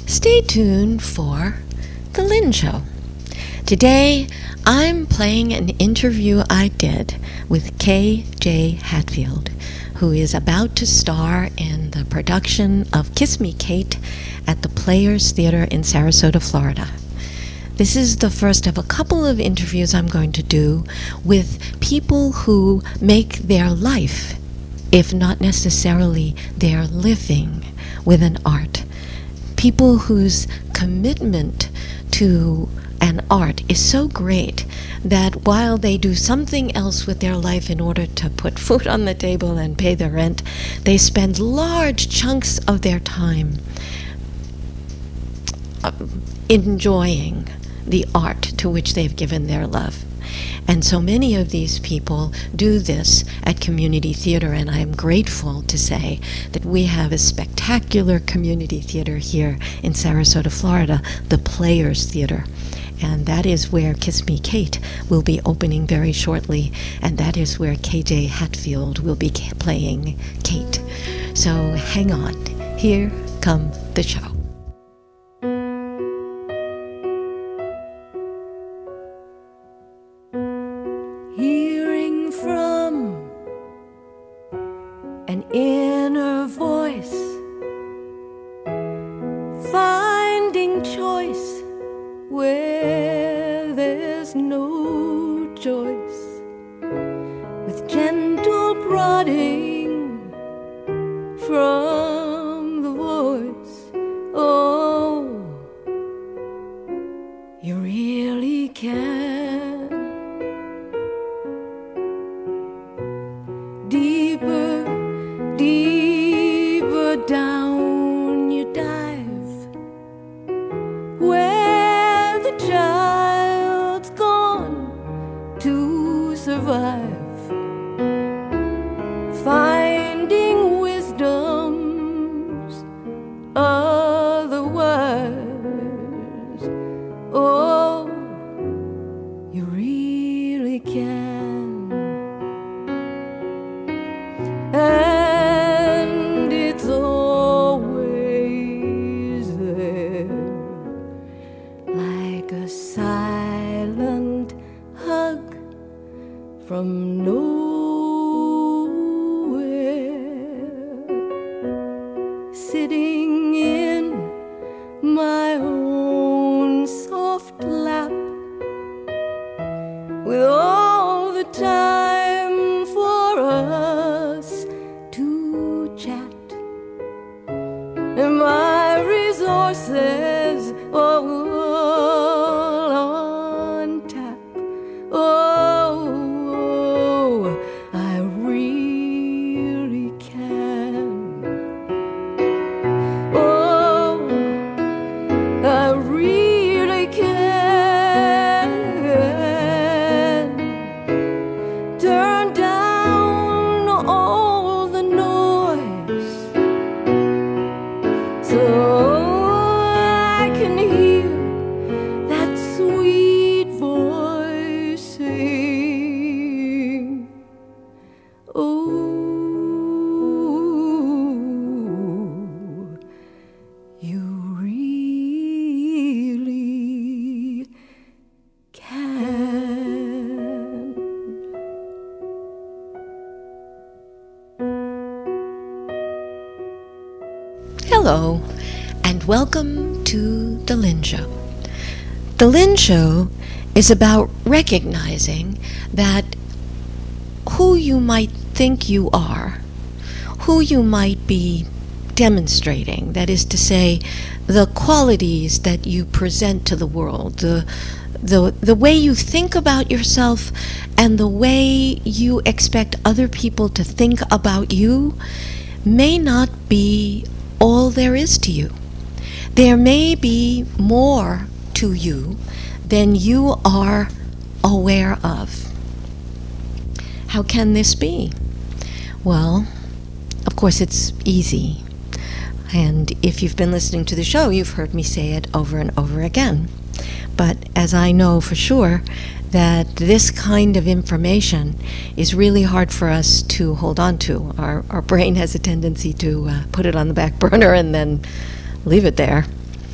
Stay tuned for The Lynn Show. Today, I'm playing an interview I did with K.J. Hatfield, who is about to star in the production of Kiss Me, Kate at the Players Theater in Sarasota, Florida. This is the first of a couple of interviews I'm going to do with people who make their life, if not necessarily their living, with an art. People whose commitment to an art is so great that while they do something else with their life in order to put food on the table and pay the rent, they spend large chunks of their time enjoying the art to which they've given their love. And so many of these people do this at community theater, and I'm grateful to say that we have a spectacular community theater here in Sarasota, Florida, the Players Theater. And that is where Kiss Me, Kate will be opening very shortly, and that is where K.J. Hatfield will be playing Kate. So hang on. Here come the show. Hearing from an inner voice, finding choice where there's no choice, with gentle prodding from the voice. Oh, you really can. Deeper, deeper down you dive, where the child's gone to survive, finding wisdom's otherwise. Oh, you really can. And it's always there, like a silent hug from nowhere, sitting in my own soft lap, with all the time for us to chat, and my resources all on tap. Oh, I really can. Oh, I really can. Turn down all the noise so I can hear that sweet voice sing. Oh, you really can. Hello, and welcome to The Lynn Show. The Lynn Show is about recognizing that who you might think you are, who you might be demonstrating, that is to say, the qualities that you present to the world, the way you think about yourself and the way you expect other people to think about you may not be all there is to you. There may be more to you than you are aware of. How can this be? Well, of course it's easy. And if you've been listening to the show, you've heard me say it over and over again. But as I know for sure that this kind of information is really hard for us to hold on to. Our brain has a tendency to put it on the back burner and then leave it there.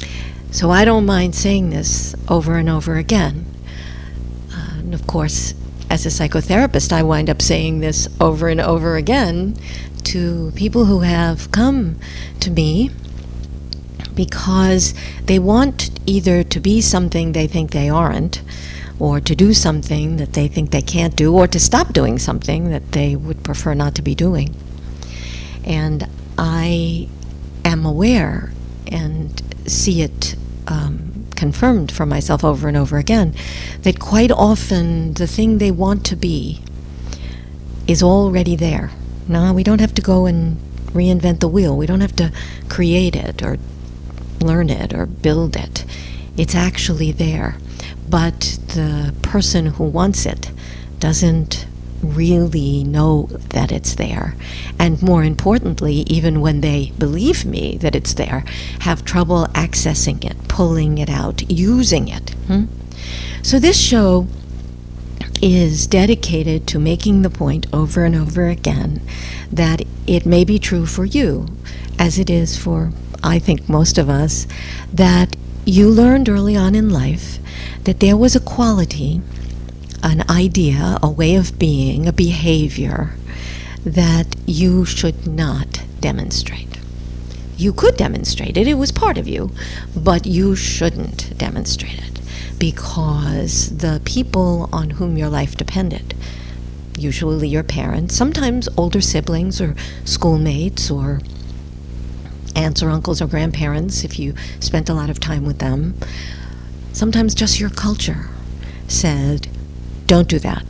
So I don't mind saying this over and over again. And of course, as a psychotherapist, I wind up saying this over and over again to people who have come to me because they want either to be something they think they aren't, or to do something that they think they can't do, or to stop doing something that they would prefer not to be doing. And I am aware and see it confirmed for myself over and over again that quite often the thing they want to be is already there. No, we don't have to go and reinvent the wheel. We don't have to create it or learn it or build it. It's actually there. But the person who wants it doesn't really know that it's there. And more importantly, even when they believe me that it's there, have trouble accessing it, pulling it out, using it. So this show is dedicated to making the point over and over again that it may be true for you, as it is for, I think, most of us, that you learned early on in life that there was a quality, an idea, a way of being, a behavior that you should not demonstrate. You could demonstrate it, it was part of you, but you shouldn't demonstrate it because the people on whom your life depended, usually your parents, sometimes older siblings or schoolmates or aunts or uncles or grandparents if you spent a lot of time with them, sometimes just your culture said, don't do that.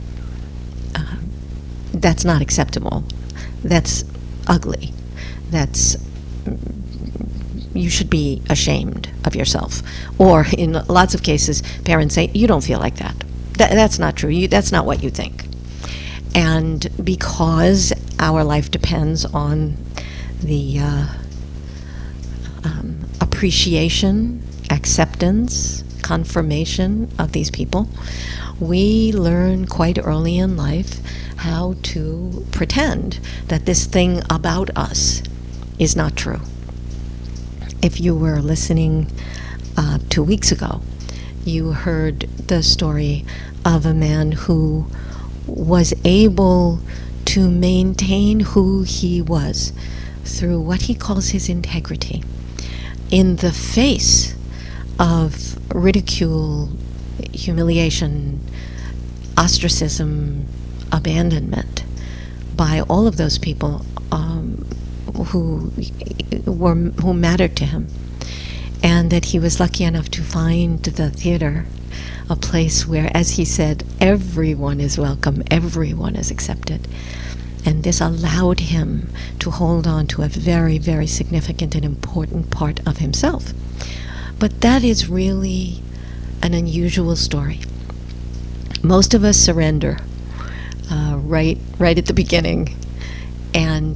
That's not acceptable. That's ugly. You should be ashamed of yourself. Or in lots of cases, parents say, you don't feel like that. That's not true. That's not what you think. And because our life depends on the appreciation, acceptance, confirmation of these people, we learn quite early in life how to pretend that this thing about us is not true. If you were listening 2 weeks ago, you heard the story of a man who was able to maintain who he was through what he calls his integrity in the face of ridicule, humiliation, ostracism, abandonment by all of those people who mattered to him, and that he was lucky enough to find the theater a place where, as he said, everyone is welcome, everyone is accepted. And this allowed him to hold on to a very, very significant and important part of himself. But that is really an unusual story. Most of us surrender right at the beginning, and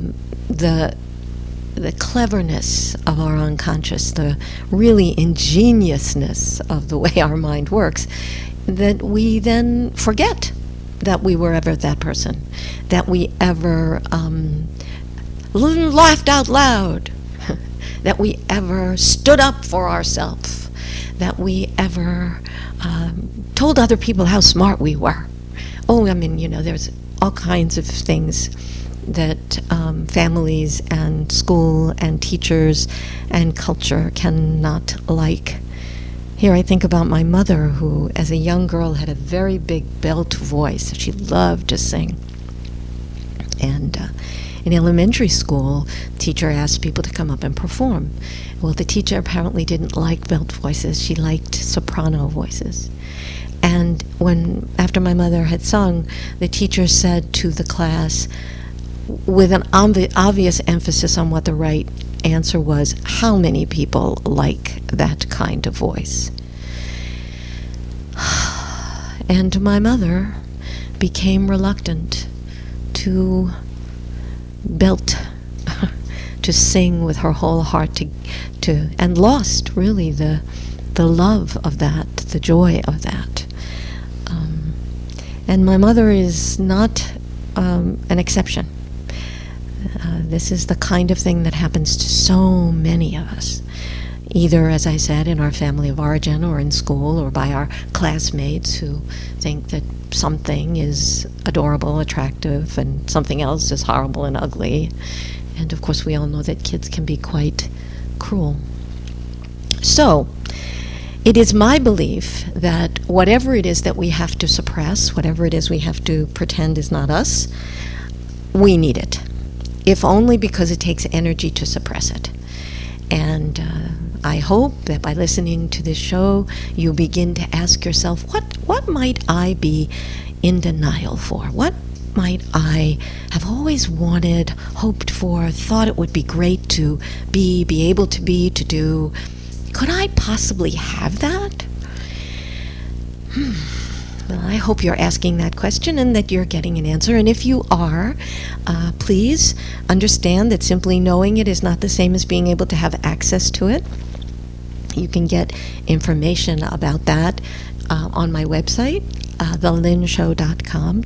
the cleverness of our unconscious, the really ingeniousness of the way our mind works, that we then forget that we were ever that person, that we ever laughed out loud, that we ever stood up for ourselves, that we ever told other people how smart we were. Oh, I mean, there's all kinds of things that families and school and teachers and culture cannot like. Here I think about my mother, who as a young girl had a very big belt voice. She loved to sing. And in elementary school, the teacher asked people to come up and perform. Well, the teacher apparently didn't like belt voices. She liked soprano voices. And after my mother had sung, the teacher said to the class, with an obvious emphasis on what the right answer was, how many people like that kind of voice? And my mother became reluctant to belt, to sing with her whole heart, and lost really the love of that, the joy of that. And my mother is not an exception. This is the kind of thing that happens to so many of us. either, as I said, in our family of origin or in school or by our classmates who think that something is adorable, attractive, and something else is horrible and ugly. And of course, we all know that kids can be quite cruel. So, it is my belief that whatever it is that we have to suppress, whatever it is we have to pretend is not us, we need it, if only because it takes energy to suppress it. And I hope that by listening to this show, you begin to ask yourself, what might I be in denial for? What might I have always wanted, hoped for, thought it would be great to be able to be, to do? Could I possibly have that? Well, I hope you're asking that question and that you're getting an answer. And if you are, please understand that simply knowing it is not the same as being able to have access to it. You can get information about that on my website, thelynshow.com,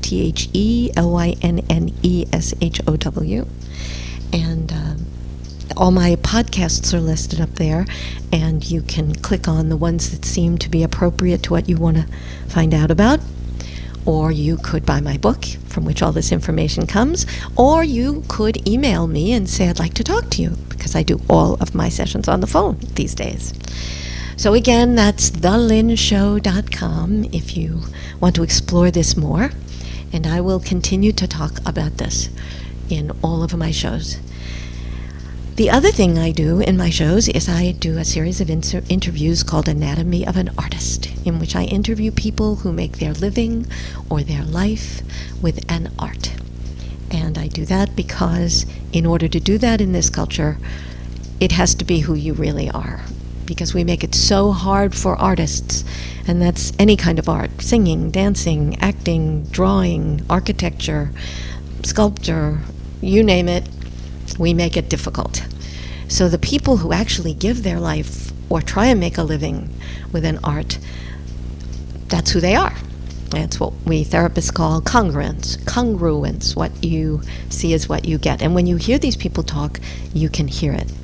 TheLynneshow. And all my podcasts are listed up there, and you can click on the ones that seem to be appropriate to what you want to find out about. Or you could buy my book, from which all this information comes, or you could email me and say, I'd like to talk to you, because I do all of my sessions on the phone these days. So again, that's thelynshow.com if you want to explore this more, and I will continue to talk about this in all of my shows. The other thing I do in my shows is I do a series of interviews called Anatomy of an Artist, in which I interview people who make their living or their life with an art. And I do that because in order to do that in this culture, it has to be who you really are. Because we make it so hard for artists, and that's any kind of art: singing, dancing, acting, drawing, architecture, sculpture, you name it. We make it difficult. So the people who actually give their life or try and make a living with an art, that's who they are. That's what we therapists call congruence. What you see is what you get. And when you hear these people talk, you can hear it.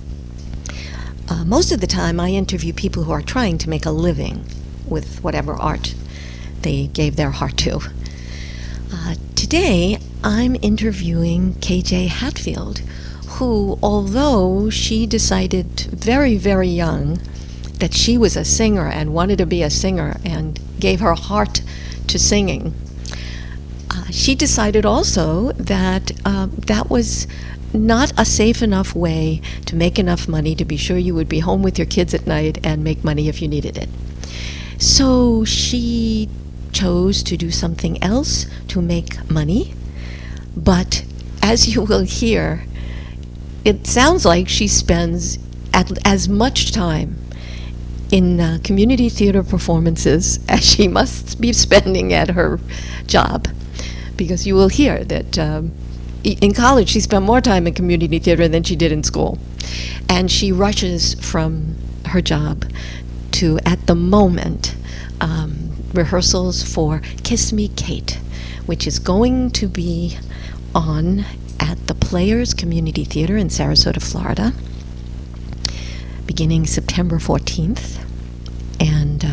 Most of the time, I interview people who are trying to make a living with whatever art they gave their heart to. Today, I'm interviewing KJ Hatfield, who, although she decided very, very young that she was a singer and wanted to be a singer and gave her heart to singing, she decided also that that was not a safe enough way to make enough money to be sure you would be home with your kids at night and make money if you needed it. So she chose to do something else to make money, but as you will hear, it sounds like she spends as much time in community theater performances as she must be spending at her job, because you will hear that in college she spent more time in community theater than she did in school, and she rushes from her job to, at the moment, rehearsals for Kiss Me Kate, which is going to be on at the Players Community Theater in Sarasota, Florida, beginning September 14th. And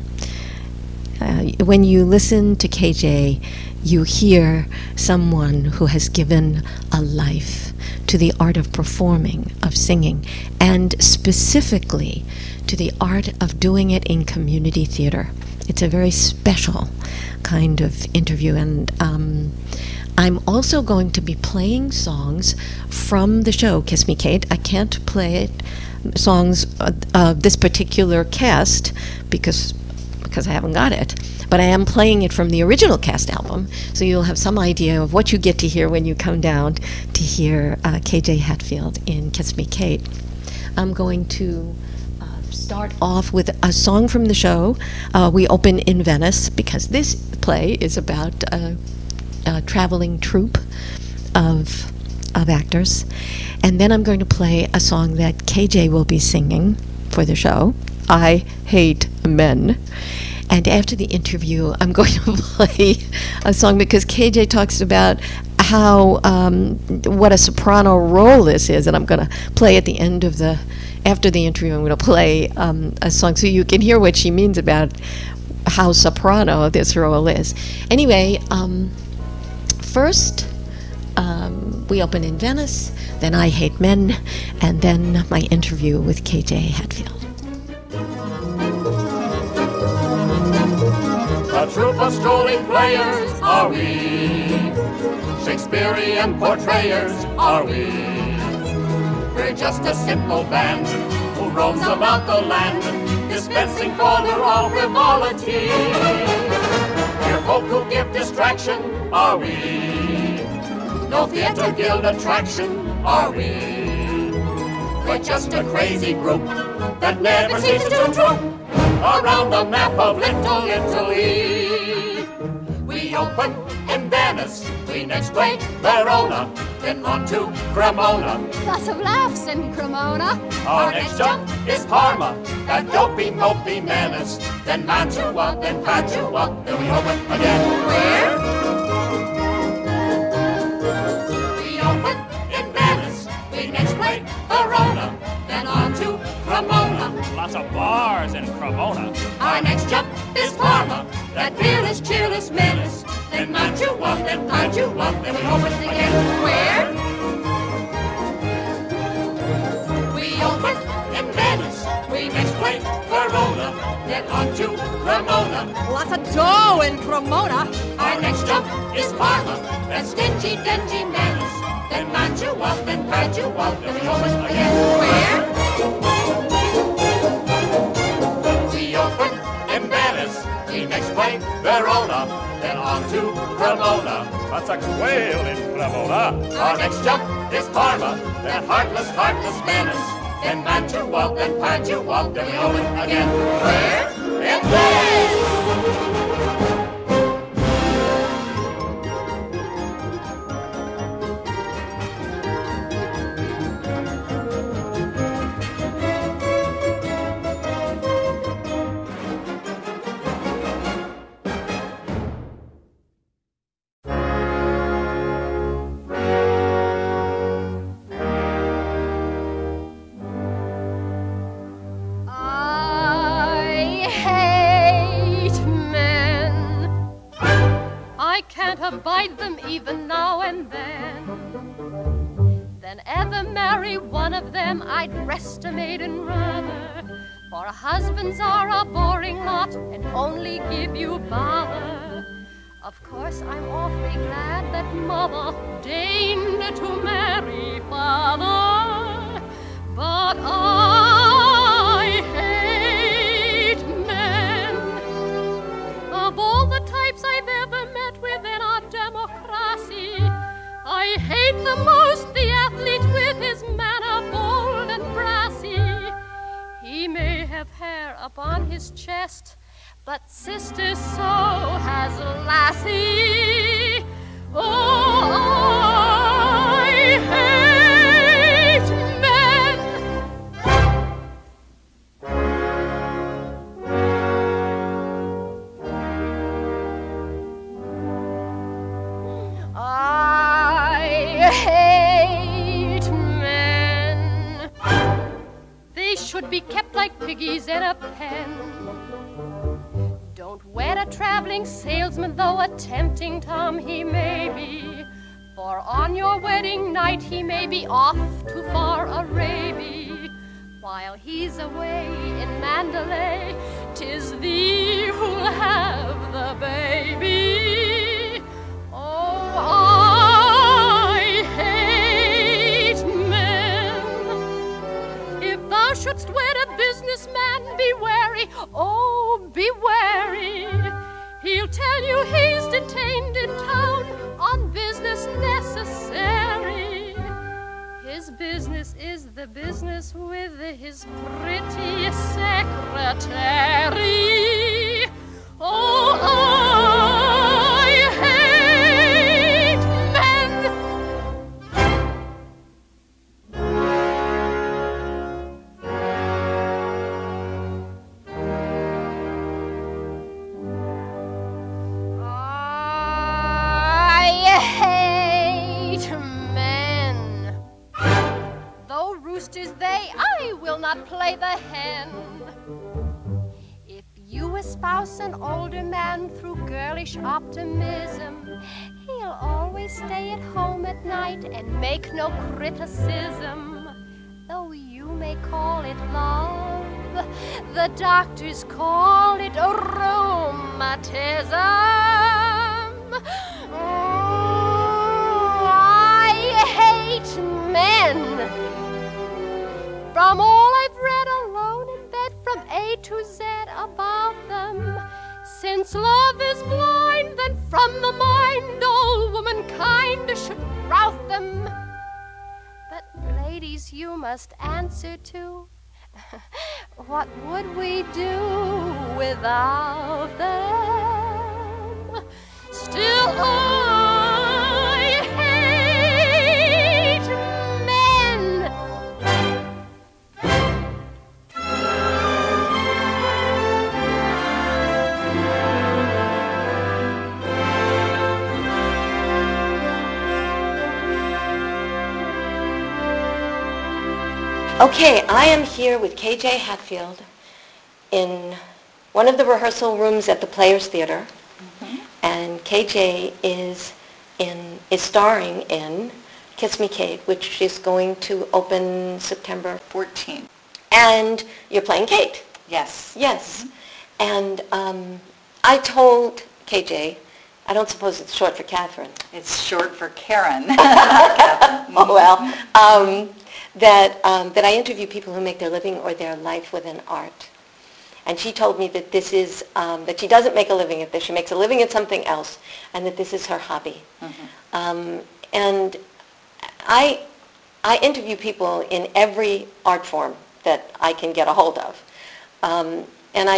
when you listen to KJ, you hear someone who has given a life to the art of performing, of singing, and specifically to the art of doing it in community theater. It's a very special kind of interview, and I'm also going to be playing songs from the show Kiss Me Kate. I can't play songs of this particular cast because I haven't got it, but I am playing it from the original cast album, so you'll have some idea of what you get to hear when you come down to hear KJ Hatfield in Kiss Me Kate. I'm going to start off with a song from the show. We open in Venice because this play is about a traveling troupe of actors. And then I'm going to play a song that KJ will be singing for the show, I Hate Men. And after the interview, I'm going to play a song because KJ talks about how what a soprano role this is, and I'm going to play at the end of the after the interview, I'm going to play a song so you can hear what she means about how soprano this role is. Anyway, first we open in Venice, then I Hate Men, and then my interview with KJ Hatfield. A troupe of strolling players are we, Shakespearean portrayers are we. We're just a simple band who roams about the land, dispensing fodder of frivolity. We're folk who give distraction, are we? No theatre guild attraction, are we? We're just a crazy group that never ceases to troop around the map of Little Italy. We open in Venice, we next play Verona, then on to Cremona. Lots of laughs in Cremona. Our next jump is Parma, that dopey, mopey menace. Then Mantua, then Padua, then we open again. Where? We open in Venice, we next play Verona, then on to Cremona. Lots of bars in Cremona. Our next jump is Parma, that fearless, cheerless menace. Then Mantua, then Padua, then we open again. Where? We open in Venice, we next play Verona, then on to Cremona. Lots of dough in Cremona. Our next jump is Parma, that stingy, dingy menace. Then Mantua, then Padua, then we open again. Where? We open in Venice, we next play Verona, then on to Cremona. That's a quail in Cremona. Our next jump is Parma, that heartless, heartless menace. Then Mantua, then Padua, then we open again. Where? In Venice! Abide them even now and then. Then ever marry one of them, I'd rest a maiden rather. For husbands are a boring lot and only give you bother. Of course I'm awfully glad that mother deigned to marry father, but I hate men. Of all the types I've ever met within our democracy, I hate the most the athlete with his manner bold and brassy. He may have hair upon his chest, but sister, so has Lassie. Oh, I hate men. I hate men. They should be kept like piggies in a pen. Don't wed a traveling salesman, though a tempting Tom he may be. For on your wedding night he may be off to far Arabia. While he's away in Mandalay, 'tis thee who'll have the baby. Oh, I hate men. If thou shouldst wed a businessman, be wary, oh, be wary. He'll tell you he's detained in town on business necessary. His business is the business with his pretty secretary. Oh, I hate men. I hate men. Though roosters they, I will not spouse an older man through girlish optimism. He'll always stay at home at night and make no criticism. Though you may call it love, the doctors call it rheumatism. I hate men. From all I've read alone in bed, from A to Z about them, since love is blind, then from the mind all womankind should rout them. But ladies, you must answer to, what would we do without them? Still I hate men. Okay, I am here with KJ Hatfield in one of the rehearsal rooms at the Players Theater, and KJ is starring in Kiss Me Kate, which is going to open September 14. And you're playing Kate. Yes. Yes. And I told KJ, I don't suppose it's short for Catherine. It's short for Karen. Oh, well. That I interview people who make their living or their life within art. And she told me that this is, that she doesn't make a living at this. She makes a living at something else, and that this is her hobby. And I interview people in every art form that I can get a hold of. And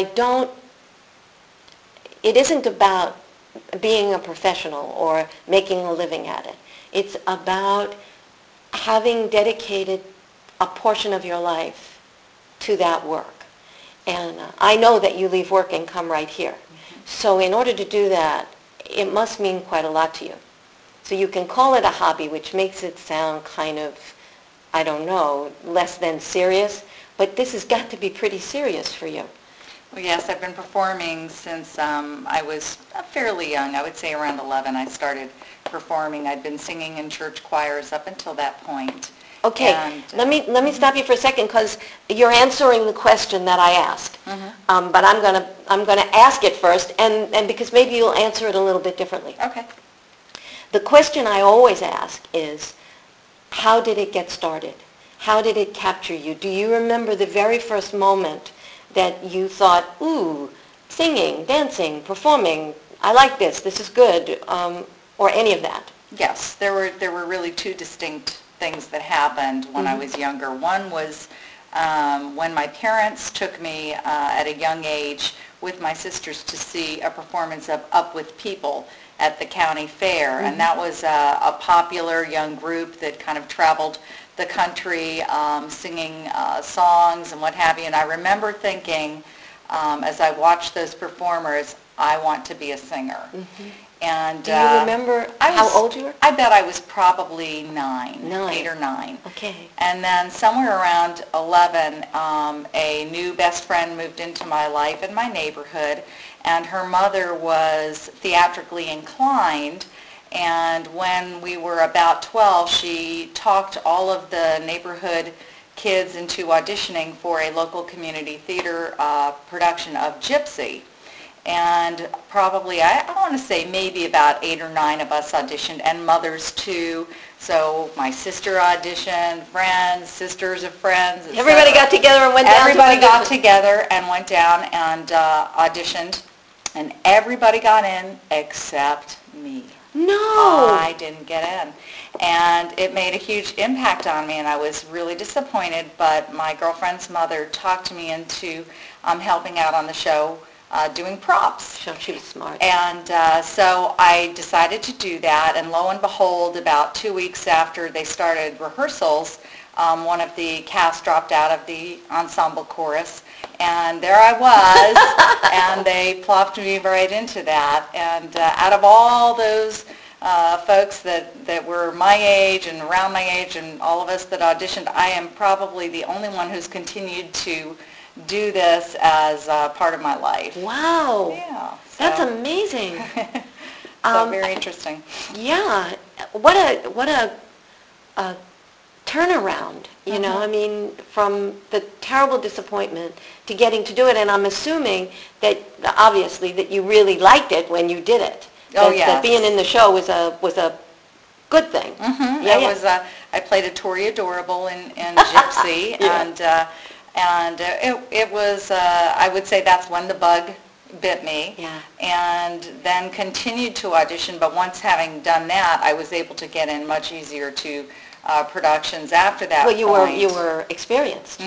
it isn't about being a professional or making a living at it. It's about having dedicated a portion of your life to that work. And I know that you leave work and come right here. So in order to do that, it must mean quite a lot to you. So you can call it a hobby, which makes it sound kind of, I don't know, less than serious, but this has got to be pretty serious for you. Well, yes, I've been performing since I was fairly young. I would say around 11 I started performing. I'd been singing in church choirs up until that point. Okay, and, let me stop you for a second, because you're answering the question that I asked. But I'm gonna ask it first, and because maybe you'll answer it a little bit differently. Okay. The question I always ask is, how did it get started? How did it capture you? Do you remember the very first moment that you thought, ooh, singing, dancing, performing, I like this is good, or any of that? Yes, there were really two distinct things that happened when I was younger. One was when my parents took me at a young age with my sisters to see a performance of Up With People at the county fair, and that was a popular young group that kind of traveled the country singing songs and what have you. And I remember thinking, as I watched those performers, I want to be a singer. And do you remember how old you were? I bet I was probably 9, 8 or 9. Okay. And then somewhere around 11, a new best friend moved into my life in my neighborhood, and her mother was theatrically inclined. And when we were about 12, she talked all of the neighborhood kids into auditioning for a local community theater production of Gypsy. And probably, I want to say maybe about 8 or 9 of us auditioned, and mothers too. So my sister auditioned, friends, sisters of friends. Everybody got together and went down. Everybody got together and went down and auditioned, and everybody got in except me. No! I didn't get in. And it made a huge impact on me, and I was really disappointed, but my girlfriend's mother talked me into helping out on the show doing props. So she was smart. And so I decided to do that, and lo and behold, about 2 weeks after they started rehearsals, one of the cast dropped out of the ensemble chorus, and there I was, and they plopped me right into that. And out of all those folks that were my age and around my age and all of us that auditioned, I am probably the only one who's continued to do this as part of my life. Wow. Yeah. That's so- amazing. So very interesting. Yeah. What a turnaround, you know, I mean, from the terrible disappointment to getting to do it. And I'm assuming that, obviously, that you really liked it when you did it. Oh, That yes. being in the show was a good thing. Mm-hmm. Yeah, I played a Tori Adorable in Gypsy, Yeah. and it was, I would say that's when the bug bit me. Yeah. And then continued to audition, but once having done that, I was able to get in much easier to productions after that Well, point. you were experienced.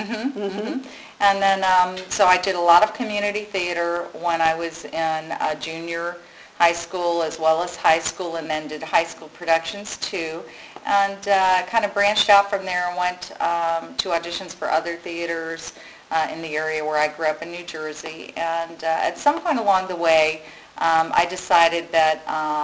And then, so I did a lot of community theater when I was in junior high school as well as high school, and then did high school productions too. And kind of branched out from there and went to auditions for other theaters in the area where I grew up in New Jersey. And at some point along the way, I decided that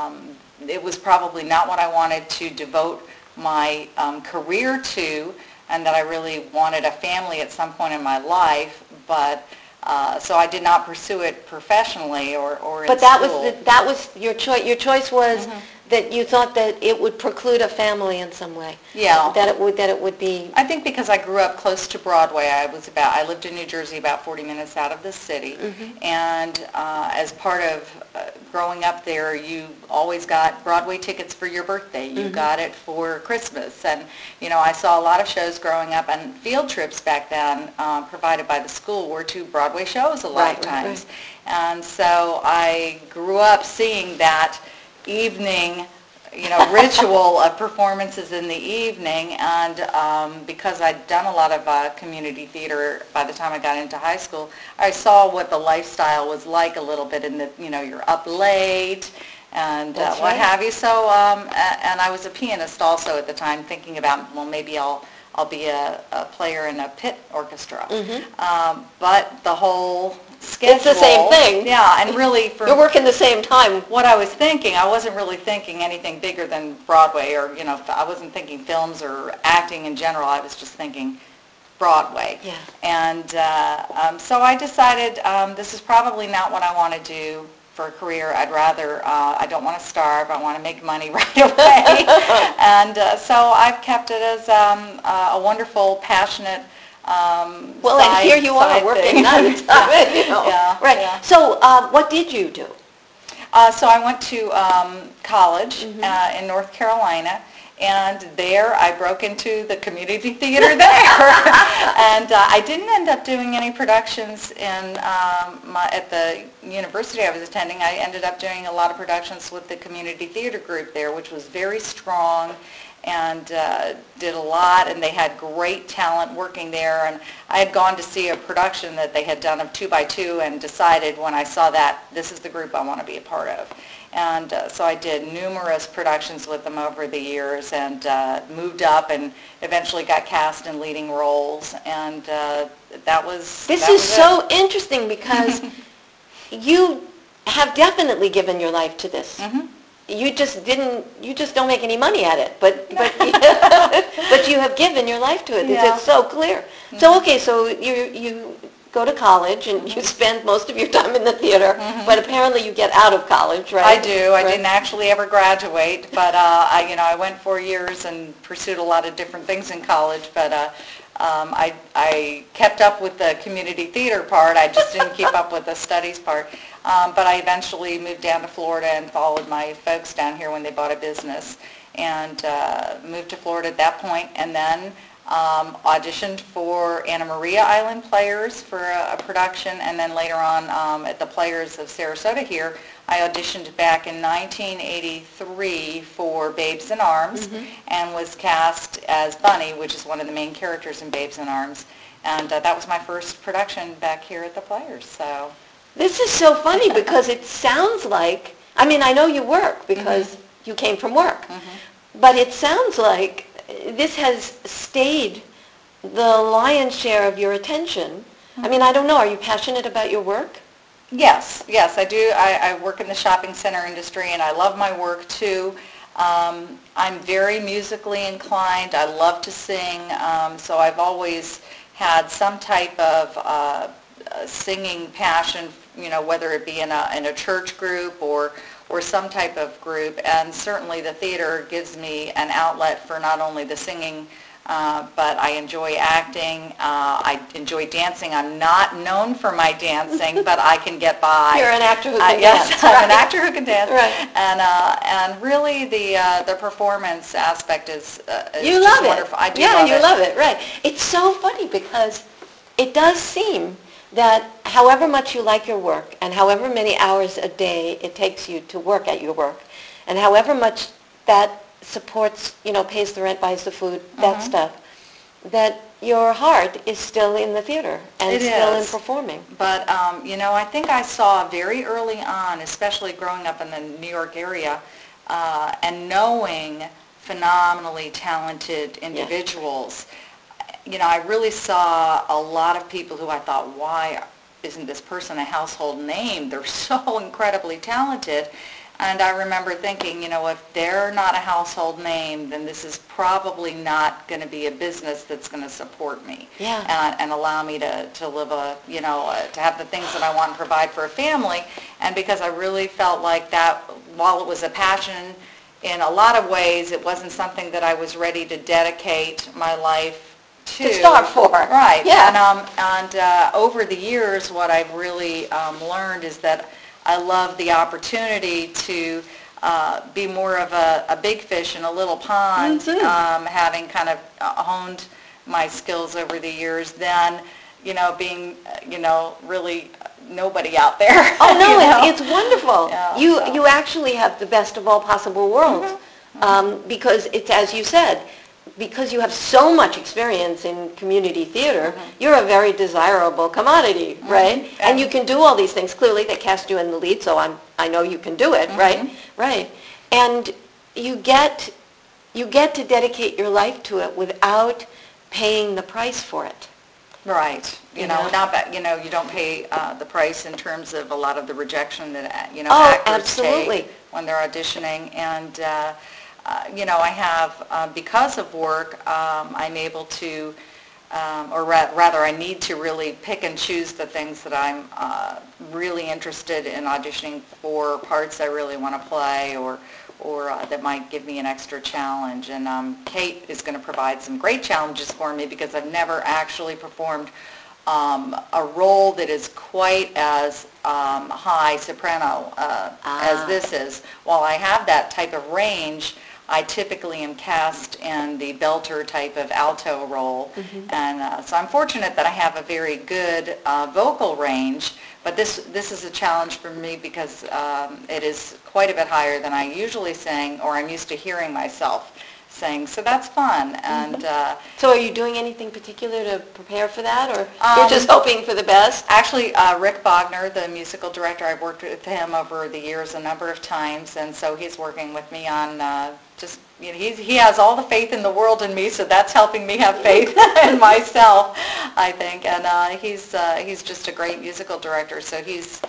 it was probably not what I wanted to devote my career to, and that I really wanted a family at some point in my life, but so I did not pursue it professionally or in But that school. that was your choice. Your choice was that you thought that it would preclude a family in some way. Yeah. That it would be. I think because I grew up close to Broadway, I lived in New Jersey about 40 minutes out of the city, and as part of growing up there, you always got Broadway tickets for your birthday. You got it for Christmas, and you know, I saw a lot of shows growing up, and field trips back then provided by the school were to Broadway shows a lot of times, and so I grew up seeing that evening, you know, ritual of performances in the evening, and because I'd done a lot of community theater by the time I got into high school, I saw what the lifestyle was like a little bit in the, you know, you're up late and That's what right. have you. So, and I was a pianist also at the time, thinking about, well, maybe I'll be a player in a pit orchestra. But the whole schedule. It's the same thing. Yeah, and really for You're working the same time. what I was thinking, I wasn't really thinking anything bigger than Broadway, or, you know, I wasn't thinking films or acting in general. I was just thinking Broadway. Yeah. And so I decided this is probably not what I want to do for a career. I'd rather, I don't want to starve. I want to make money right away. And so I've kept it as a wonderful, passionate Well, and here you are working nights. You know. Yeah, Right. yeah. So, what did you do? So I went to college in North Carolina, and there I broke into the community theater there. And I didn't end up doing any productions at the university I was attending. I ended up doing a lot of productions with the community theater group there, which was very strong, and did a lot, and they had great talent working there. And I had gone to see a production that they had done of 2 by 2 and decided when I saw that, this is the group I want to be a part of. And so I did numerous productions with them over the years, and moved up and eventually got cast in leading roles, and that was This that is was so it. interesting because you have definitely given your life to this. You just don't make any money at it, but but you have given your life to it. Yeah. It's so clear. So okay, so you go to college and you spend most of your time in the theater, but apparently you get out of college, right? I do. I Right. didn't actually ever graduate, but I went 4 years and pursued a lot of different things in college. But I kept up with the community theater part. I just didn't keep up with the studies part. But I eventually moved down to Florida and followed my folks down here when they bought a business, and moved to Florida at that point, and then auditioned for Anna Maria Island Players for a production, and then later on at the Players of Sarasota here, I auditioned back in 1983 for Babes in Arms, and was cast as Bunny, which is one of the main characters in Babes in Arms, and that was my first production back here at the Players. So This is so funny because it sounds like, I mean, I know you work because you came from work, but it sounds like this has stayed the lion's share of your attention. I mean, I don't know, are you passionate about your work? Yes, I do. I work in the shopping center industry, and I love my work too. I'm very musically inclined. I love to sing, so I've always had some type of singing passion, whether it be in a church group or some type of group. And certainly the theater gives me an outlet for not only the singing, but I enjoy acting. I enjoy dancing. I'm not known for my dancing, but I can get by. You're an actor who can yes, dance. I'm an actor who can dance. Right. And really the performance aspect is you just love wonderful. it. I do yeah, love you it. love it. Right. It's so funny because it does seem that however much you like your work and however many hours a day it takes you to work at your work, and however much that supports, pays the rent, buys the food, that stuff, that your heart is still in the theater and still in performing. But, I think I saw very early on, especially growing up in the New York area, and knowing phenomenally talented individuals, I really saw a lot of people who I thought, why isn't this person a household name? They're so incredibly talented. And I remember thinking, if they're not a household name, then this is probably not going to be a business that's going to support me and allow me to live to have the things that I want to provide for a family. And because I really felt like that, while it was a passion, in a lot of ways, it wasn't something that I was ready to dedicate my life to start for. Right. Yeah. And over the years, what I've really learned is that I love the opportunity to be more of a big fish in a little pond, having kind of honed my skills over the years, than, being, really nobody out there. Oh, no, it's wonderful. Yeah, you actually have the best of all possible worlds because it's, as you said, because you have so much experience in community theater, you're a very desirable commodity, right? And you can do all these things. Clearly, they cast you in the lead, so I know you can do it, right? Right. And you get to dedicate your life to it without paying the price for it. Right. Not that, you don't pay the price in terms of a lot of the rejection that, actors absolutely. take when they're auditioning. And, I have, because of work, I'm able to, or rather I need to really pick and choose the things that I'm really interested in auditioning for, parts I really want to play, or that might give me an extra challenge. And Kate is going to provide some great challenges for me because I've never actually performed a role that is quite as high soprano as this is. While I have that type of range, I typically am cast in the belter type of alto role, and so I'm fortunate that I have a very good vocal range, but this is a challenge for me because it is quite a bit higher than I usually sing, or I'm used to hearing myself sing, so that's fun. And so are you doing anything particular to prepare for that, or you're just hoping for the best? Actually, Rick Bogner, the musical director, I've worked with him over the years a number of times, and so he's working with me on he has all the faith in the world in me, so that's helping me have faith in myself, I think. And he's just a great musical director, so he's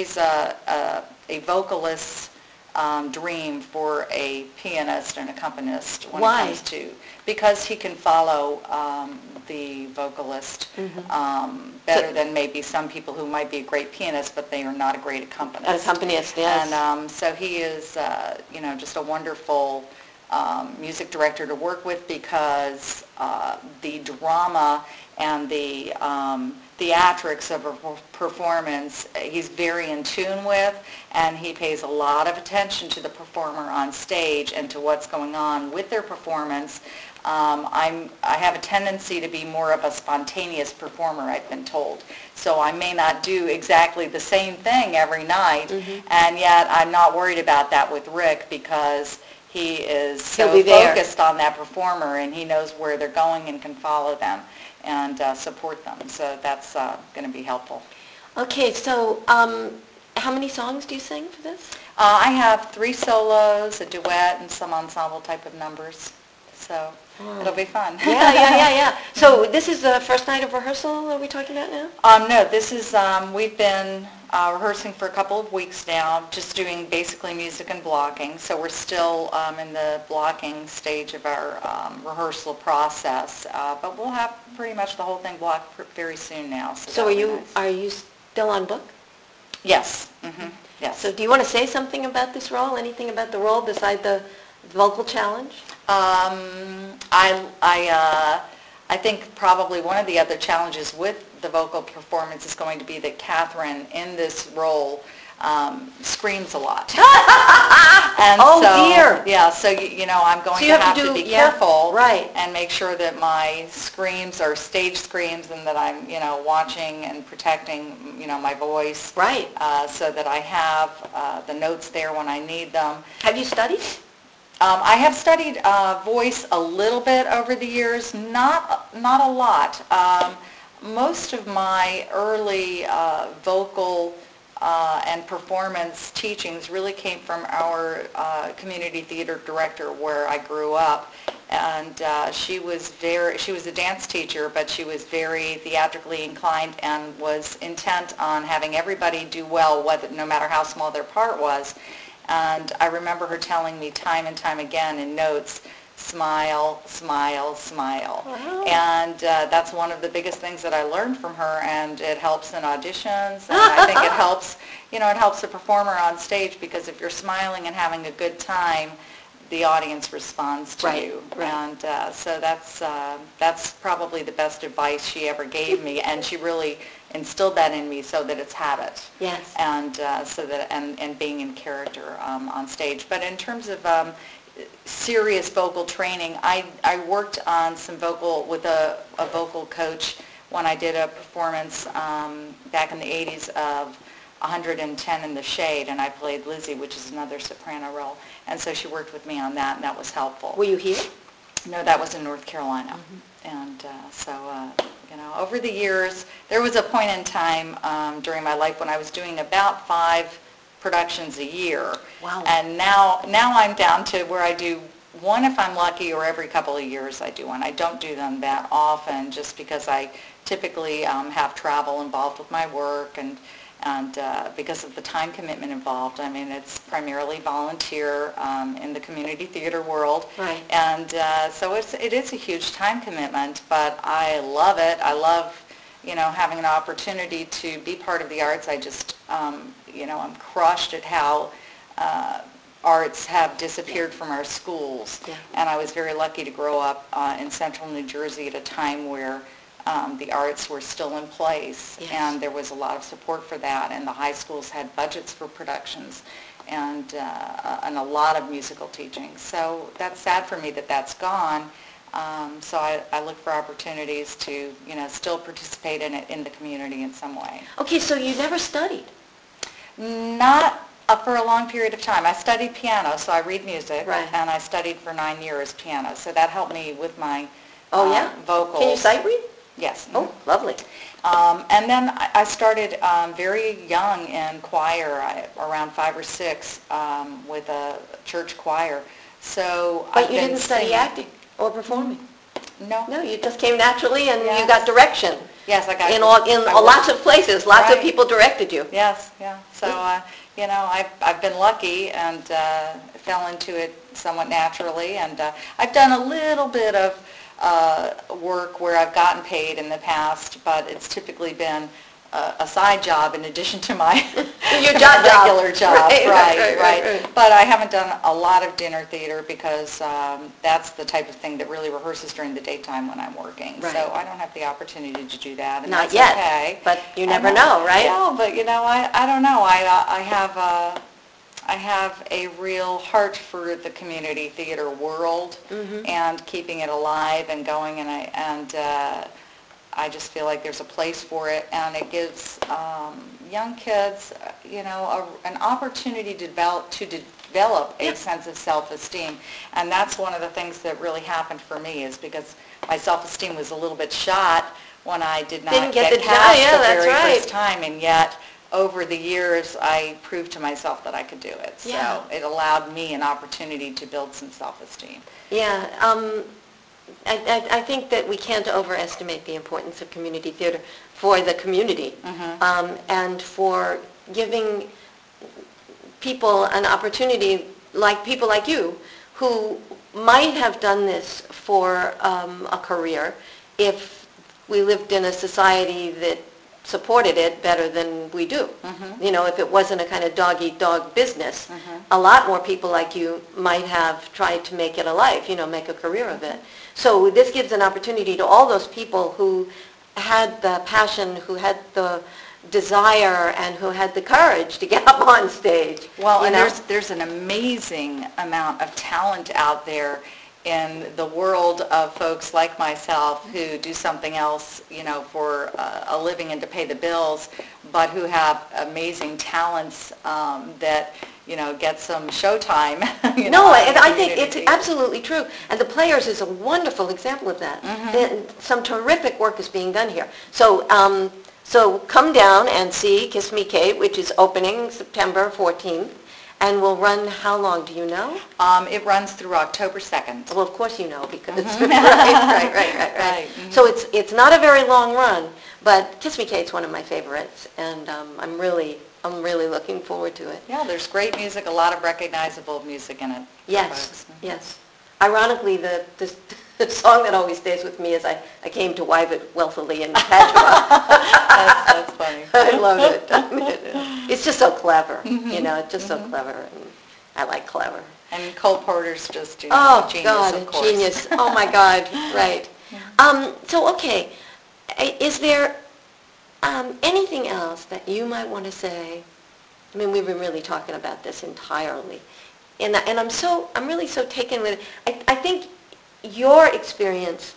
a vocalist dream for a pianist and accompanist when it comes to, because he can follow the vocalist better than maybe some people who might be a great pianist, but they are not a great accompanist. An accompanist, yes. And so he is, just a wonderful music director to work with because the drama and the theatrics of a performance he's very in tune with, and he pays a lot of attention to the performer on stage and to what's going on with their performance. I have a tendency to be more of a spontaneous performer, I've been told. So I may not do exactly the same thing every night, and yet I'm not worried about that with Rick because he is so focused on that performer, and he knows where they're going and can follow them and support them. So that's going to be helpful. Okay, so how many songs do you sing for this? I have 3 solos, a duet, and some ensemble type of numbers. So it'll be fun. Yeah. So this is the first night of rehearsal are we talking about now? No, this is, we've been rehearsing for a couple of weeks now, just doing basically music and blocking. So we're still in the blocking stage of our rehearsal process. But we'll have pretty much the whole thing blocked very soon now. So are you still on book? Yes. Mm-hmm. Yes. So do you want to say something about this role? Anything about the role beside the vocal challenge? I think probably one of the other challenges with the vocal performance is going to be that Catherine in this role screams a lot. And dear. Yeah, so you know I'm going to have to be careful and make sure that my screams are stage screams and that I'm watching and protecting my voice. Right. So that I have the notes there when I need them. Have you studied? I have studied voice a little bit over the years, not a lot. Most of my early vocal and performance teachings really came from our community theater director where I grew up, and she was a dance teacher, but she was very theatrically inclined and was intent on having everybody do well, no matter how small their part was. And I remember her telling me time and time again in notes, smile, smile, smile. Wow. And that's one of the biggest things that I learned from her, and it helps in auditions, and I think it helps the performer on stage, because if you're smiling and having a good time, the audience responds to you. Right. And so that's probably the best advice she ever gave me, and she really instilled that in me so that it's habit. Yes. And so that and being in character on stage. But in terms of serious vocal training, I worked on some vocal with a vocal coach when I did a performance back in the 80s of 110 in the Shade, and I played Lizzie, which is another soprano role. And so she worked with me on that, and that was helpful. Were you here? No, that was in North Carolina. Mm-hmm. And over the years, there was a point in time during my life when I was doing about 5 productions a year. Wow. And now I'm down to where I do one if I'm lucky, or every couple of years I do one. I don't do them that often just because I typically have travel involved with my work, and because of the time commitment involved. I mean, it's primarily volunteer in the community theater world. Right. And so it is a huge time commitment, but I love it. I love, having an opportunity to be part of the arts. I just, I'm crushed at how arts have disappeared from our schools. Yeah. And I was very lucky to grow up in central New Jersey at a time where the arts were still in place, yes. and there was a lot of support for that, and the high schools had budgets for productions and a lot of musical teaching. So that's sad for me that that's gone. So I look for opportunities to, still participate in it in the community in some way. Okay, so you never studied? Not for a long period of time. I studied piano, so I read music, right. And I studied for 9 years piano, so that helped me with my vocals. Can you sight read? Yes. Oh, lovely. And then I started very young in choir, around 5 or 6, with a church choir. So but you didn't study acting or performing? No. No, you just came naturally, and yes. you got direction. Yes, I got in lots of places. Lots of people directed you. Yes, yeah. So I've been lucky and fell into it somewhat naturally, and I've done a little bit of work where I've gotten paid in the past, but it's typically been a side job in addition to my regular job. Right. But I haven't done a lot of dinner theater because that's the type of thing that really rehearses during the daytime when I'm working. Right. So I don't have the opportunity to do that. And Not that's yet, okay. But you never know, right? No, but I don't know. I have a real heart for the community theater world, mm-hmm. and keeping it alive and going, and I just feel like there's a place for it, and it gives young kids, an opportunity to develop a sense of self-esteem, and that's one of the things that really happened for me, is because my self-esteem was a little bit shot when I didn't get cast the very first time, and yet over the years, I proved to myself that I could do it. So Yeah. it allowed me an opportunity to build some self-esteem. Yeah, I think that we can't overestimate the importance of community theater for the community, and for giving people an opportunity, like people like you, who might have done this for a career if we lived in a society that supported it better than we do. You know, if it wasn't a kind of dog-eat-dog business, a lot more people like you might have tried to make it a life, you know, make a career of it. So this gives an opportunity to all those people who had the passion, who had the desire, and who had the courage to get up on stage. Well, you and know? there's an amazing amount of talent out there in the world of folks like myself who do something else, you know, for a living and to pay the bills, but who have amazing talents that, you know, get some showtime. You know, No, and I think it's community. absolutely true. And the Players is a wonderful example of that. Some terrific work is being done here. So, so come down and see Kiss Me Kate, which is opening September 14th, and will run how long, do you know? It runs through October 2nd. Well, of course you know, because right. Right. So it's not a very long run, but Kiss Me Kate's one of my favorites, and I'm really looking forward to it. Yeah, there's great music, a lot of recognizable music in it. for Yes, folks. yes. Ironically, the song that always stays with me is I came to wive it wealthily in Padua. That's funny. I love it. I mean, it's just so clever, you know, it's just so clever, and I like clever. And Cole Porter's just, you know, Oh, a genius, God, of a course. genius. Oh, my God, right. So, okay, is there anything else that you might want to say? I mean, we've been really talking about this entirely. And I'm really so taken with it. I think your experience,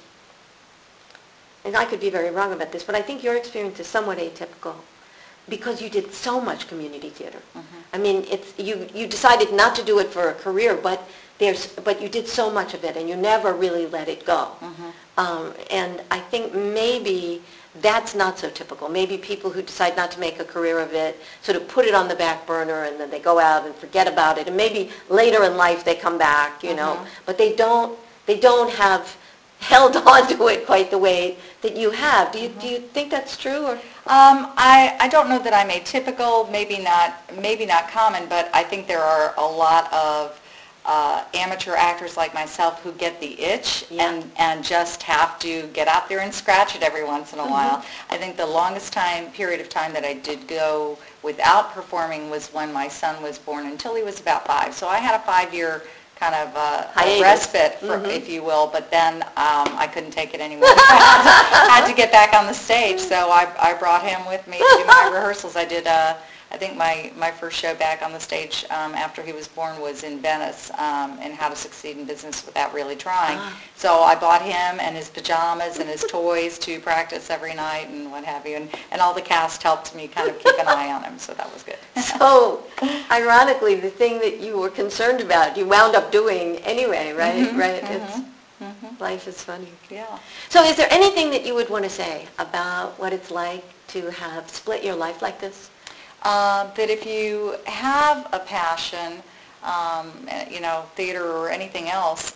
and I could be very wrong about this, but I think your experience is somewhat atypical because you did so much community theater. I mean, you decided not to do it for a career, but you did so much of it, and you never really let it go. And I think maybe that's not so typical. Maybe people who decide not to make a career of it sort of put it on the back burner, and then they go out and forget about it, and maybe later in life they come back, you know, but they don't have held on to it quite the way that you have. Do you think that's true? Or? I don't know that I'm atypical, maybe not common, but I think there are a lot of amateur actors like myself who get the itch and just have to get out there and scratch it every once in a while. I think the longest period of time that I did go without performing was when my son was born until he was about 5. So I had a 5-year kind of Hiatus. respite, if you will, but then I couldn't take it anymore. I had to get back on the stage, so I brought him with me to do my rehearsals. I did, I think my first show back on the stage after he was born was in Venice, in How to Succeed in Business Without Really Trying. So I bought him and his pajamas and his toys to practice every night and what have you, and all the cast helped me kind of keep an eye on him, so that was good. So, ironically, the thing that you were concerned about, you wound up doing anyway, right? Right. Life is funny. Yeah. So is there anything that you would want to say about what it's like to have split your life like this? That if you have a passion, you know, theater or anything else,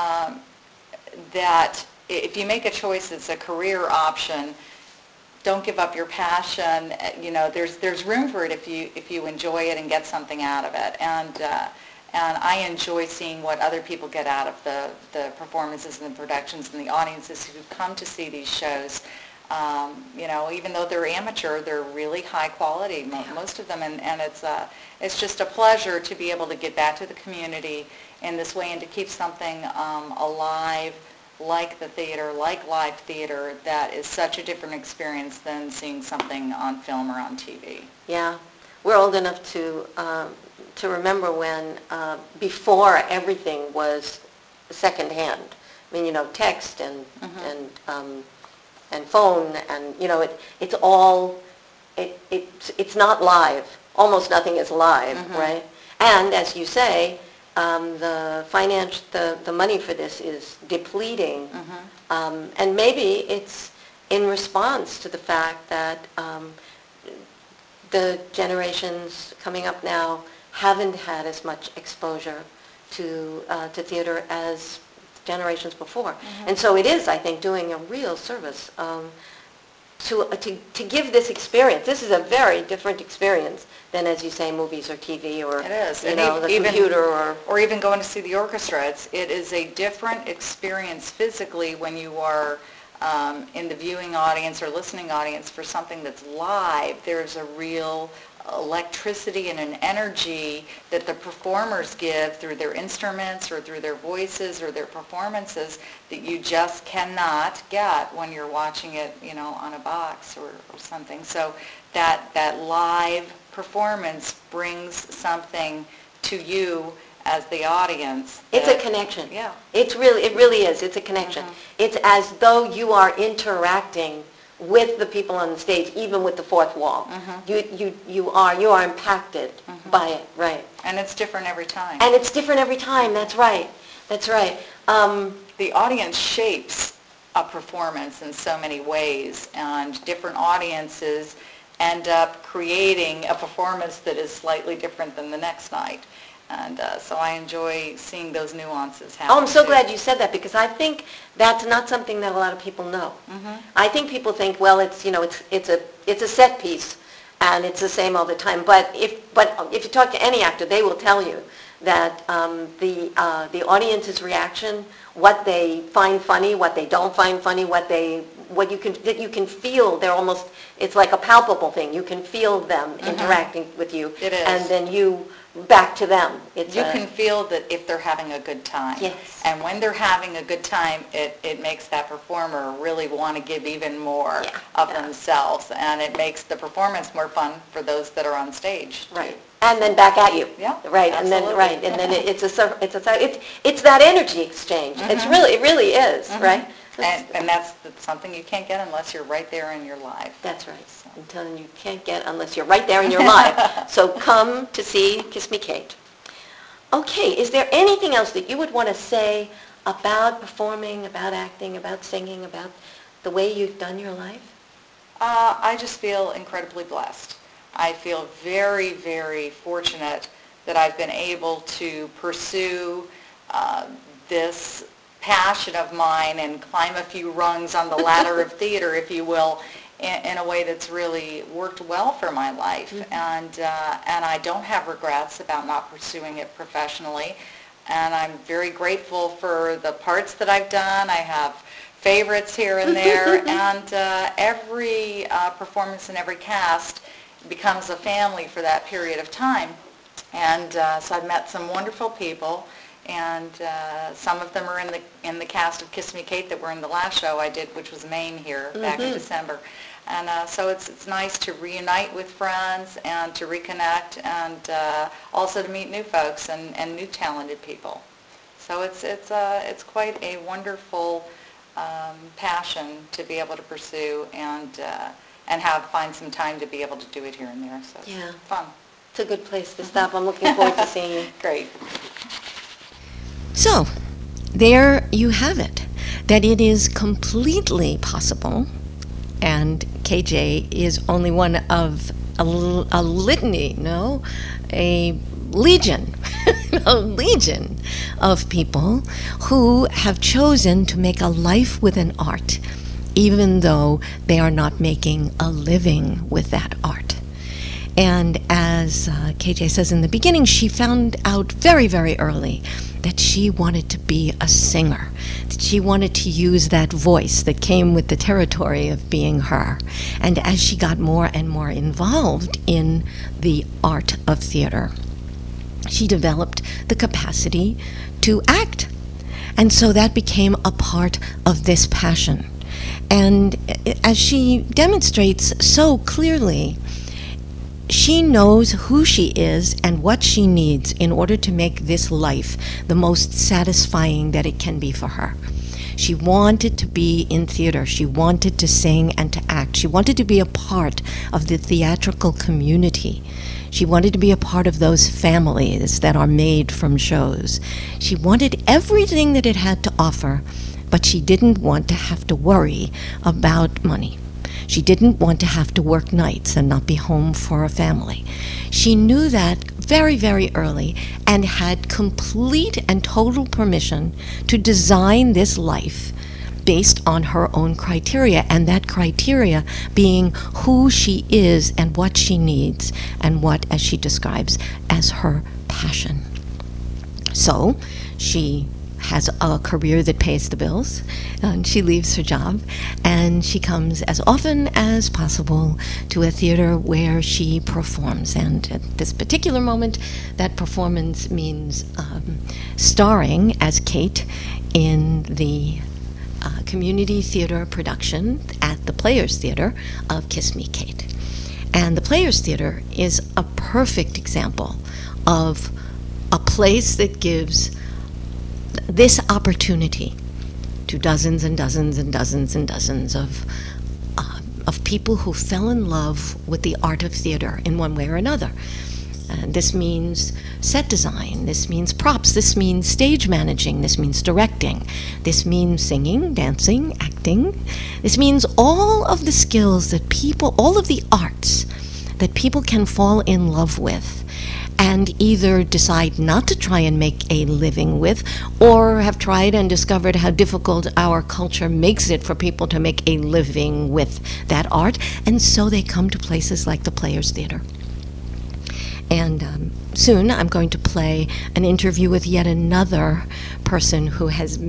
that if you make a choice that's a career option, don't give up your passion. You know, there's room for it if you enjoy it and get something out of it. And I enjoy seeing what other people get out of the performances and the productions and the audiences who come to see these shows. You know, even though they're amateur, they're really high quality, most of them, and it's just a pleasure to be able to get back to the community in this way and to keep something alive like the theater, like live theater, that is such a different experience than seeing something on film or on TV. Yeah, we're old enough to remember when before everything was secondhand. I mean, you know, text and phone, and you know, it's all it's not live. Almost nothing is live, right? And as you say, the money for this is depleting, and maybe it's in response to the fact that the generations coming up now haven't had as much exposure to theater as generations before. And so it is, I think, doing a real service to give this experience. This is a very different experience than, as you say, movies or TV or It is. you And know, the even- computer or even going to see the orchestra. It is a different experience physically when you are in the viewing audience or listening audience for something that's live. There's a real electricity and an energy that the performers give through their instruments or through their voices or their performances that you just cannot get when you're watching it, you know, on a box or something. So that live performance brings something to you as the audience. it's a connection. Yeah. It really is. It's a connection. It's as though you are interacting with the people on the stage, even with the fourth wall. You are impacted by it, right? And it's different every time. And it's different every time. That's right. That's right. The audience shapes a performance in so many ways, and different audiences end up creating a performance that is slightly different than the next night. And so I enjoy seeing those nuances happen. Oh, I'm so too. glad you said that, because I think that's not something that a lot of people know. I think people think, well, it's a set piece, and it's the same all the time. But if you talk to any actor, they will tell you that the audience's reaction, what they find funny, what they don't find funny, that you can feel, it's like a palpable thing. You can feel them interacting with you. It is. And then you back to them. You can feel that if they're having a good time. Yes. And when they're having a good time, it makes that performer really want to give even more of themselves. And it makes the performance more fun for those that are on stage. Right. And then back at you. Yeah, Right. absolutely. And then it's that energy exchange. It really is, right? And that's something you can't get unless you're right there and you're live. That's right. I'm telling you, you can't get unless you're right there and you're live. So come to see Kiss Me Kate. Okay, is there anything else that you would want to say about performing, about acting, about singing, about the way you've done your life? I just feel incredibly blessed. I feel very, very fortunate that I've been able to pursue this passion of mine and climb a few rungs on the ladder of theater, if you will, in a way that's really worked well for my life. And I don't have regrets about not pursuing it professionally. And I'm very grateful for the parts that I've done. I have favorites here and there, and every performance and every cast becomes a family for that period of time. And so I've met some wonderful people, and some of them are in the cast of Kiss Me Kate that were in the last show I did, which was Maine here back in December. And so it's nice to reunite with friends and to reconnect, and also to meet new folks and new talented people. So it's quite a wonderful passion to be able to pursue and find some time to be able to do it here and there. So it's fun. It's a good place to stop. I'm looking forward to seeing you. Great. So, there you have it, that it is completely possible, and KJ is only one of a litany, a legion, a legion of people who have chosen to make a life with an art, even though they are not making a living with that art. And as KJ says in the beginning, she found out very, very early that she wanted to be a singer, that she wanted to use that voice that came with the territory of being her. And as she got more and more involved in the art of theater, she developed the capacity to act. And so that became a part of this passion. And as she demonstrates so clearly, she knows who she is and what she needs in order to make this life the most satisfying that it can be for her. She wanted to be in theater. She wanted to sing and to act. She wanted to be a part of the theatrical community. She wanted to be a part of those families that are made from shows. She wanted everything that it had to offer, but she didn't want to have to worry about money. She didn't want to have to work nights and not be home for a family. She knew that very, very early and had complete and total permission to design this life based on her own criteria, and that criteria being who she is and what she needs and what, as she describes, as her passion. So she has a career that pays the bills, and she leaves her job, and she comes as often as possible to a theater where she performs. And at this particular moment, that performance means starring as Kate in the community theater production at the Players Theater of Kiss Me, Kate. And the Players Theater is a perfect example of a place that gives this opportunity to dozens and dozens and dozens and dozens of people who fell in love with the art of theater in one way or another. And this means set design, this means props, this means stage managing, this means directing, this means singing, dancing, acting. This means all of the skills that people, all of the arts that people can fall in love with and either decide not to try and make a living with, or have tried and discovered how difficult our culture makes it for people to make a living with that art, and so they come to places like the Players Theater. And soon I'm going to play an interview with yet another person who has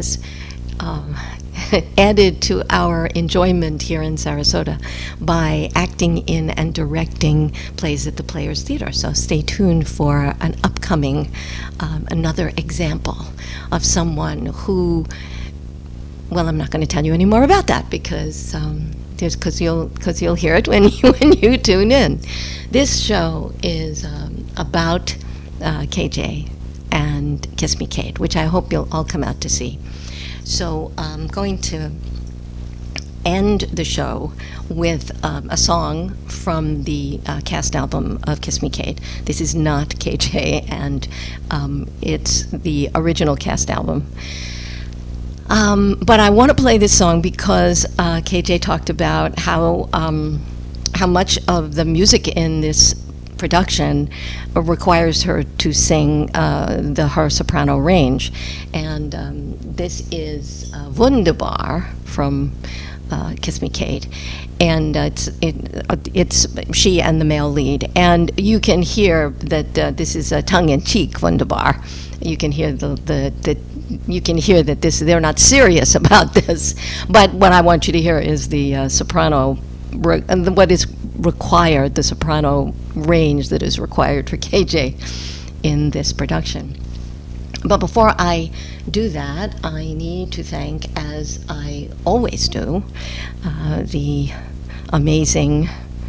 added to our enjoyment here in Sarasota by acting in and directing plays at the Players Theater. So stay tuned for an upcoming, another example of someone who, well, I'm not going to tell you any more about that because you'll hear it when you tune in. This show is about KJ and Kiss Me, Kate, which I hope you'll all come out to see. So I'm going to end the show with a song from the cast album of Kiss Me, Kate. This is not KJ, and it's the original cast album. But I want to play this song because KJ talked about how much of the music in this production requires her to sing her soprano range, and this is Wunderbar from Kiss Me, Kate, and it's she and the male lead, and you can hear that this is a tongue-in-cheek Wunderbar. You can hear you can hear that they're not serious about this, but what I want you to hear is the soprano, what is required, the soprano range that is required for KJ in this production. But before I do that, I need to thank, as I always do, the amazing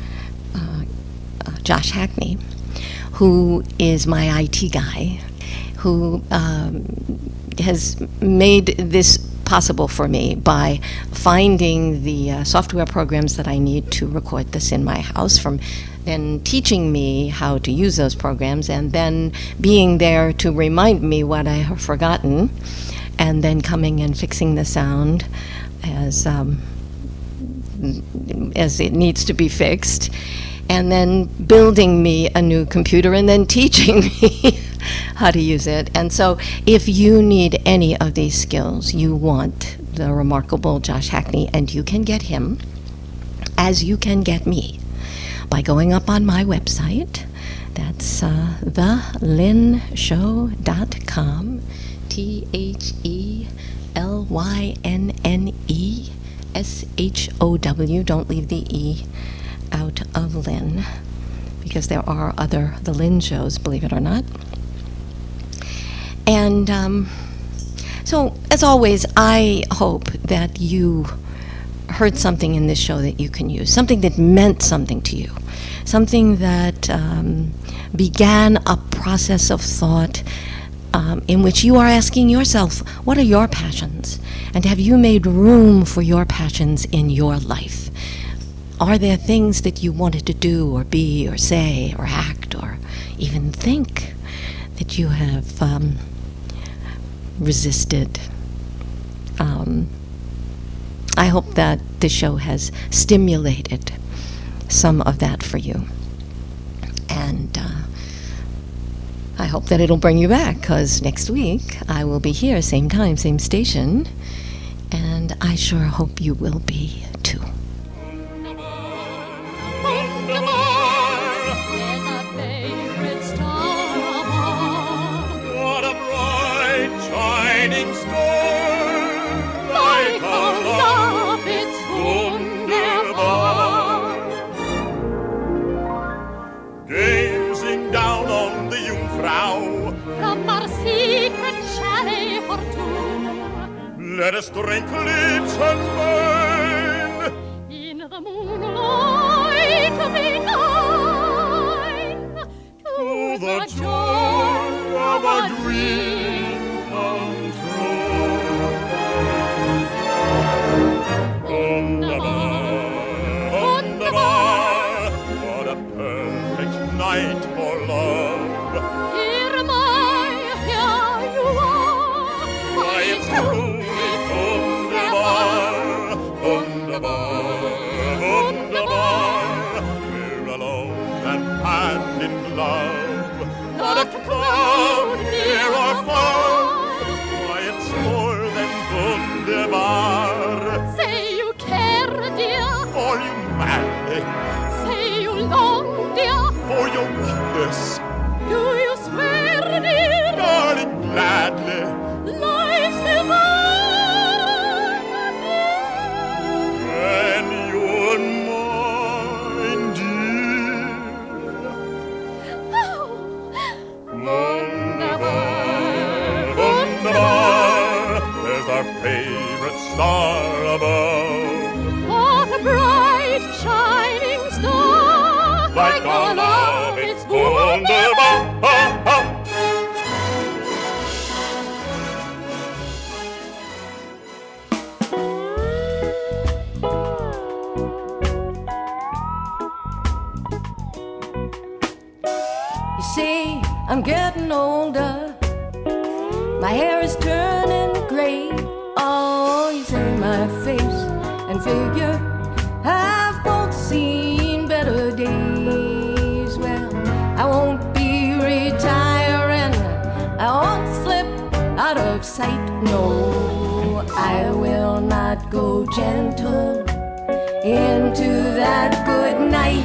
Josh Hackney, who is my IT guy, who has made this possible for me by finding the software programs that I need to record this in my house, from then teaching me how to use those programs, and then being there to remind me what I have forgotten, and then coming and fixing the sound as it needs to be fixed, and then building me a new computer, and then teaching me how to use it. And so if you need any of these skills, you want the remarkable Josh Hackney, and you can get him, as you can get me, by going up on my website. That's thelynnShow.com, TheLynnESHOW. Don't leave the E out of Lynn, because there are other The Lynn shows, believe it or not. And so, as always, I hope that you heard something in this show that you can use, something that meant something to you, something that began a process of thought in which you are asking yourself, what are your passions? And have you made room for your passions in your life? Are there things that you wanted to do or be or say or act or even think that you have resisted? I hope that the show has stimulated some of that for you. And I hope that it'll bring you back, because next week I will be here, same time, same station, and I sure hope you will be too. Let us drink lips and wine in the moonlight benign to the joy of a dream come true. Wunderbar, what a perfect night for love. Here am I, here you are. Why, it's true. Wunderbar, we're alone and hand in glove. Not a cloud near or far. Why, it's more than wunderbar. Say you care, dear. For you madly. Say you long, dear. For your kiss. Do you swear, dear? Darling, gladly. Life's divine. There's our favorite star above. What a bright shining star. Like our love, it's wunderbar. You see, I'm getting older. My hair is turning gray. Oh, you see my face and figure have both seen better days. Well, I won't be retiring. I won't slip out of sight. No, I will not go gentle into that good night.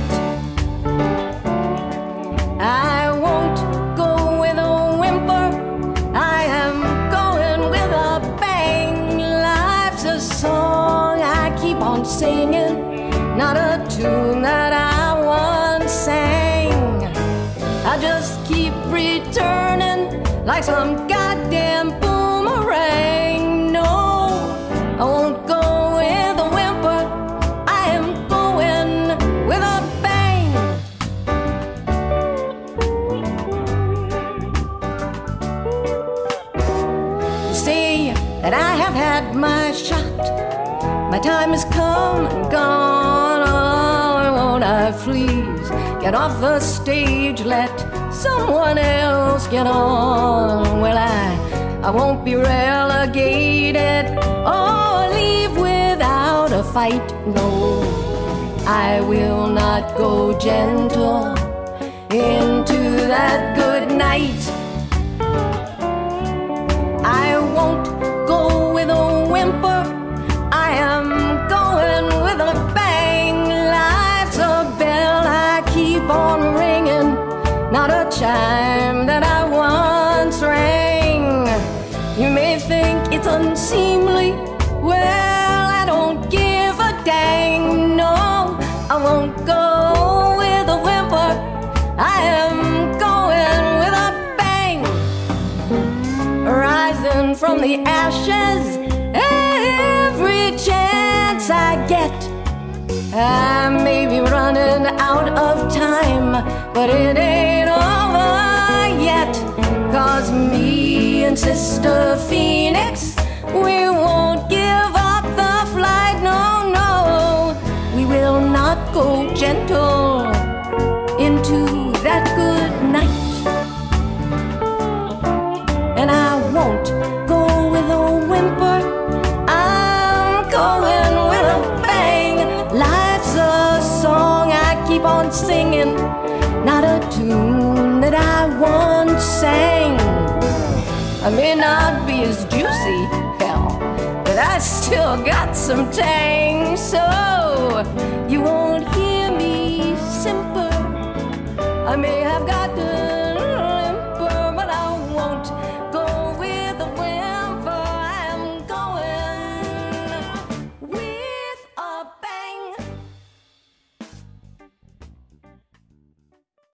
I won't go with a whimper. I am going with a bang. Life's a song I keep on singing, not a tune that I once sang. I just keep returning like some goddamn boomerang. No, I won't go with a whimper. I am going with a bang. You see that I have had my shot. My time has come and gone. Oh, won't I please get off the stage, let someone else get on? Well, I won't be relegated or leave without a fight. No, I will not go gentle into that good night. I won't go with a whimper. I am going with a bang. Life's a bell I keep on ringing, not a chime that I once rang. You may think it's unseemly. Well, I don't give a dang. No, I won't go with a whimper. I am going with a bang. Rising from the ashes every chance I get. I may be running out of time, but it ain't over yet. 'Cause me and Sister Phoenix, we won't give up the flight. No, no, we will not go gentle into that good night. And I won't go with a whimper. I'm going I may not be as juicy, hell, but I still got some tang. So you won't hear me simper. I may have got to